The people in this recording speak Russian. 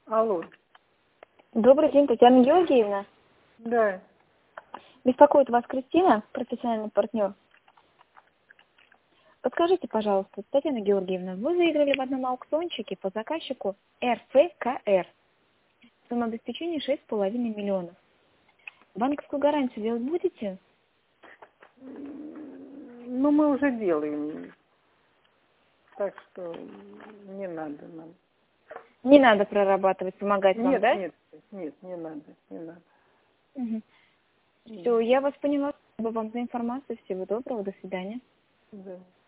Алло. Добрый день, Татьяна Георгиевна. Да. Беспокоит вас Кристина, профессиональный партнер. Подскажите, пожалуйста, Татьяна Георгиевна, вы выиграли в одном аукциончике по заказчику РФКР. Сумма обеспечения 6,5 миллионов. Банковскую гарантию делать будете? Ну, мы уже делаем. Так что не надо нам. Не надо прорабатывать, помогать вам, Нет, да? нет, не надо, не надо. Угу. Все, я вас поняла. Спасибо вам за информацию. Всего доброго, до свидания. Да.